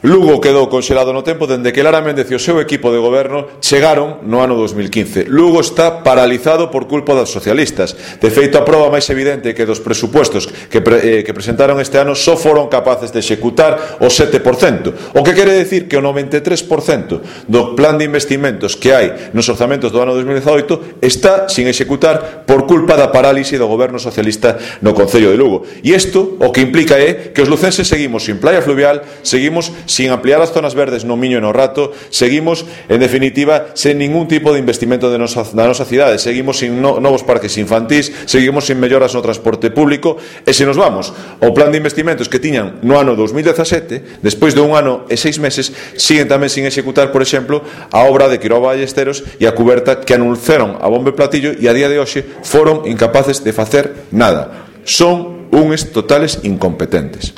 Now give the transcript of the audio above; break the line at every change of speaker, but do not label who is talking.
Lugo quedou conxelado no tempo dende que Lara Méndez e o seu equipo de goberno chegaron no ano 2015. Lugo está paralizado por culpa dos socialistas. De feito, a proba máis evidente que dos presupuestos que presentaron este ano só foron capaces de executar o 7%, o que quere decir que o 93% do plan de investimentos que hai nos orzamentos do ano 2018 está sin executar por culpa da parálise do goberno socialista no Concello de Lugo. E isto o que implica é que os lucenses seguimos sin playa fluvial, seguimos sin ampliar as zonas verdes no Miño e no Rato, seguimos, en definitiva, sen ningún tipo de investimento da nosa cidade, seguimos sin novos parques infantís, seguimos sin melloras no transporte público, e se nos vamos ao plan de investimentos que tiñan no ano 2017, despois de un ano e 6 meses, siguen tamén sin executar, por exemplo, a obra de Quiroga Ballesteros e a cuberta que anunciaron a bombo e platillo e a día de hoxe foron incapaces de facer nada. Son uns totales incompetentes.